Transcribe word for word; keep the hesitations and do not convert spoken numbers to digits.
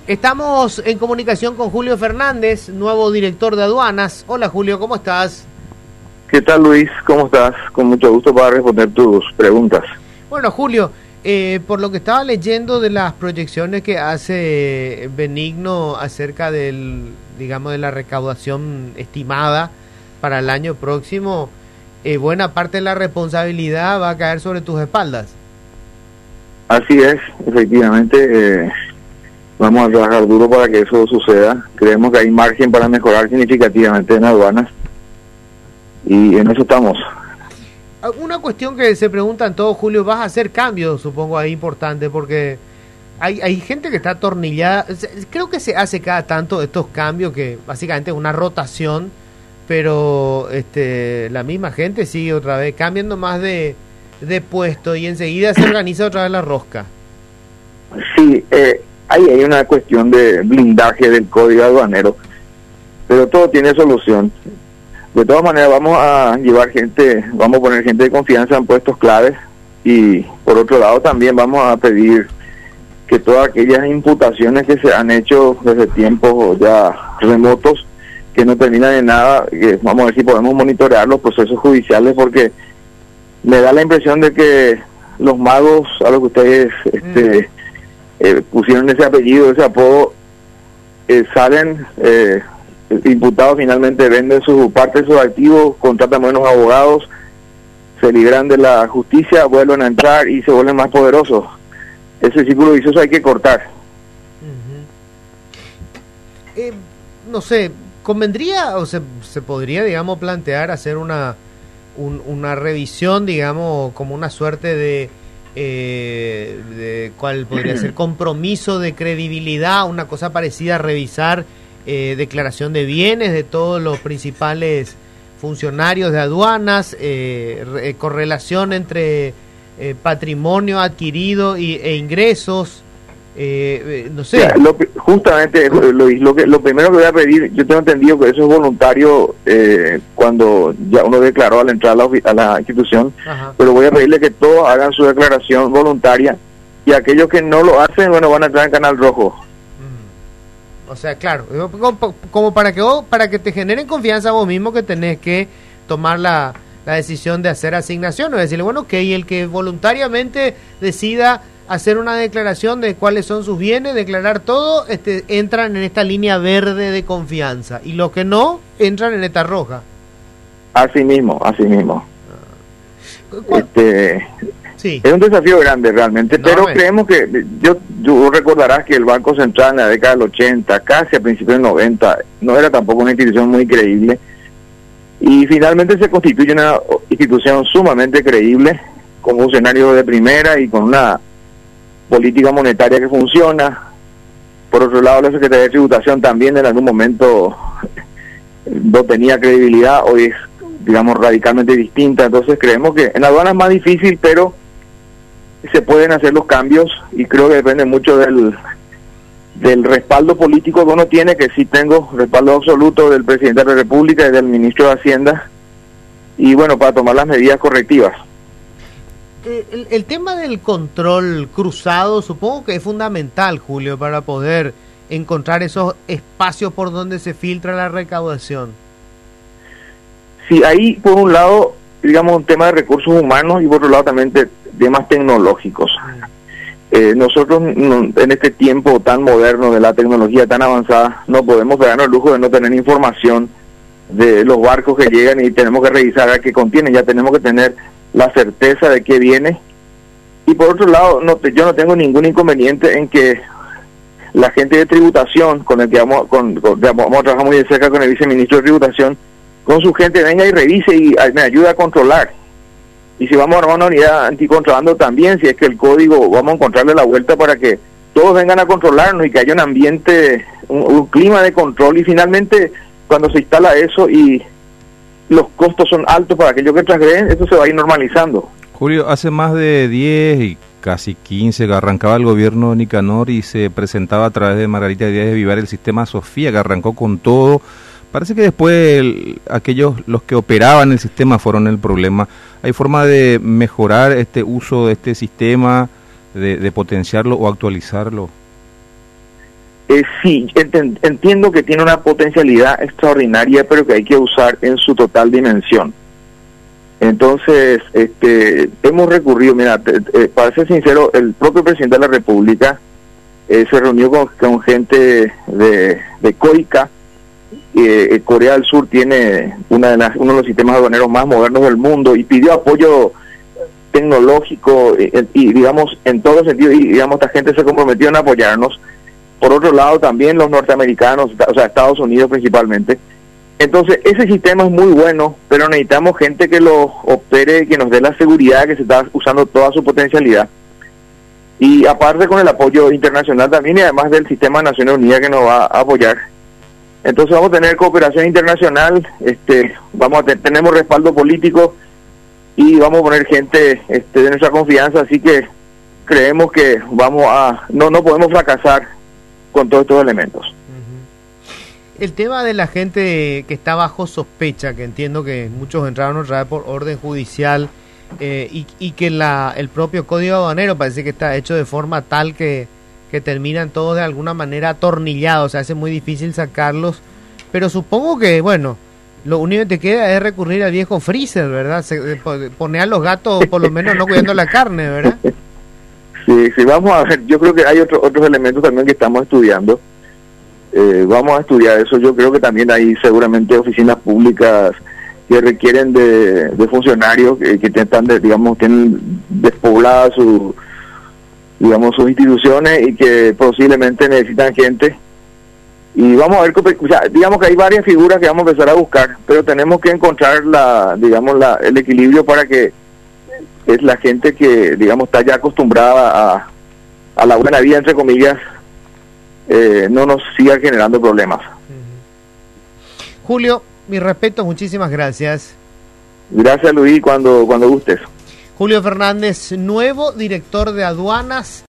Estamos en comunicación con Julio Fernández, nuevo director de aduanas. Hola Julio, ¿cómo estás? ¿Qué tal, Luis? ¿Cómo estás? Con mucho gusto para responder tus preguntas. Bueno, Julio, eh, por lo que estaba leyendo de las proyecciones que hace Benigno acerca del, digamos, de la recaudación estimada para el año próximo, eh, buena parte de la responsabilidad va a caer sobre tus espaldas. Así es, efectivamente, eh, vamos a trabajar duro para que eso suceda. Creemos que hay margen para mejorar significativamente en aduanas y en eso estamos. Una cuestión que se preguntan todos, Julio, vas a hacer cambios, supongo, ahí importante, porque hay hay gente que está atornillada. Creo que se hace cada tanto estos cambios, que básicamente es una rotación, pero este la misma gente sigue otra vez cambiando más de, de puesto y enseguida se organiza otra vez la rosca. Sí, eh, ahí hay una cuestión de blindaje del código aduanero, pero todo tiene solución. De todas maneras vamos a llevar gente, vamos a poner gente de confianza en puestos claves y por otro lado también vamos a pedir que todas aquellas imputaciones que se han hecho desde tiempos ya remotos, que no terminan en nada, que vamos a ver si podemos monitorear los procesos judiciales, porque me da la impresión de que los magos a los que ustedes este, eh, pusieron ese apellido, ese apodo, eh, salen... Eh, imputados finalmente venden su parte de sus activos, contratan buenos abogados, se libran de la justicia, vuelven a entrar y se vuelven más poderosos. Ese círculo vicioso hay que cortar. Uh-huh. eh, no sé, convendría o se, se podría, digamos, plantear hacer una un, una revisión, digamos, como una suerte de eh, de cuál podría ser compromiso de credibilidad, una cosa parecida a revisar Eh, declaración de bienes de todos los principales funcionarios de aduanas, eh, re, correlación entre eh, patrimonio adquirido y, e ingresos, eh, eh, no sé. Ya, lo, justamente lo, lo, que, lo primero que voy a pedir, yo tengo entendido que eso es voluntario eh, cuando ya uno declaró al entrar a la, a la institución. Ajá. Pero voy a pedirle que todos hagan su declaración voluntaria y aquellos que no lo hacen, bueno, van a entrar en Canal Rojo. O sea, claro, como, como para que vos, para que te generen confianza vos mismo, que tenés que tomar la, la decisión de hacer asignación, o decirle, bueno, ok, el que voluntariamente decida hacer una declaración de cuáles son sus bienes, declarar todo, este, entran en esta línea verde de confianza, y los que no, entran en esta roja. Así mismo, así mismo. ¿Cuál? Este... Sí. Es un desafío grande realmente, no, pero me... creemos que, yo, yo recordarás que el Banco Central en la década del ochenta, casi a principios del noventa, no era tampoco una institución muy creíble, y finalmente se constituye una institución sumamente creíble, con funcionarios de primera y con una política monetaria que funciona. Por otro lado, la Secretaría de Tributación también en algún momento no tenía credibilidad, hoy es, digamos, radicalmente distinta. Entonces creemos que en aduanas es más difícil, pero se pueden hacer los cambios y creo que depende mucho del del respaldo político que uno tiene, que sí tengo respaldo absoluto del presidente de la República y del ministro de Hacienda, y bueno, para tomar las medidas correctivas. El, el tema del control cruzado supongo que es fundamental, Julio, para poder encontrar esos espacios por donde se filtra la recaudación. Sí, ahí por un lado, digamos, un tema de recursos humanos y por otro lado también de temas tecnológicos. Eh, nosotros no, en este tiempo tan moderno de la tecnología tan avanzada, no podemos darnos el lujo de no tener información de los barcos que llegan y tenemos que revisar a qué contienen, ya tenemos que tener la certeza de qué viene. Y por otro lado, no, yo no tengo ningún inconveniente en que la gente de tributación, con el que vamos, con, con, vamos a trabajar muy de cerca con el viceministro de Tributación, con su gente venga y revise y me ayude a controlar. Y si vamos a armar una unidad anticontrabando también, si es que el código, vamos a encontrarle la vuelta para que todos vengan a controlarnos y que haya un ambiente, un, un clima de control. Y finalmente, cuando se instala eso y los costos son altos para aquellos que transgreden, eso se va a ir normalizando. Julio, hace más de diez y casi quince que arrancaba el gobierno de Nicanor y se presentaba a través de Margarita Díaz de Vivar el sistema Sofía, que arrancó con todo. Parece que después el, aquellos, los que operaban el sistema fueron el problema. ¿Hay forma de mejorar este uso de este sistema, de, de potenciarlo o actualizarlo? Eh, sí, ent- entiendo que tiene una potencialidad extraordinaria, pero que hay que usar en su total dimensión. Entonces, este, hemos recurrido, mira, te, te, para ser sincero, el propio presidente de la República eh, se reunió con, con gente de, de COICA. Eh, Corea del Sur tiene una de las, uno de los sistemas aduaneros más modernos del mundo y pidió apoyo tecnológico y, y digamos, en todo sentido, y digamos, esta gente se comprometió en apoyarnos. Por otro lado, también los norteamericanos, o sea, Estados Unidos principalmente. Entonces, ese sistema es muy bueno, pero necesitamos gente que lo opere, que nos dé la seguridad que se está usando toda su potencialidad. Y aparte con el apoyo internacional también, y además del sistema de Naciones Unidas que nos va a apoyar. Entonces vamos a tener cooperación internacional, este, vamos a te- tenemos respaldo político y vamos a poner gente este, de nuestra confianza, así que creemos que vamos a no no podemos fracasar con todos estos elementos. El tema de la gente que está bajo sospecha, que entiendo que muchos entraron otra vez por orden judicial, eh, y, y que la el propio Código Aduanero parece que está hecho de forma tal que, que terminan todos de alguna manera atornillados, o sea, hace muy difícil sacarlos, pero supongo que, bueno, lo único que te queda es recurrir al viejo freezer, ¿verdad? Se, poner a los gatos por lo menos no cuidando la carne, ¿verdad? Sí, sí, vamos a ver, yo creo que hay otro, otros elementos también que estamos estudiando. Eh, vamos a estudiar eso. Yo creo que también hay seguramente oficinas públicas que requieren de, de funcionarios que, que están, de, digamos, tienen despobladas su, digamos, sus instituciones y que posiblemente necesitan gente. Y vamos a ver, o sea, digamos que hay varias figuras que vamos a empezar a buscar, pero tenemos que encontrar la, digamos, la, el equilibrio para que es la gente que, digamos, está ya acostumbrada a, a la buena vida, entre comillas, Eh, no nos siga generando problemas. Julio, mi respeto, muchísimas gracias. Gracias, Luis, cuando, cuando gustes. Julio Fernández, nuevo director de aduanas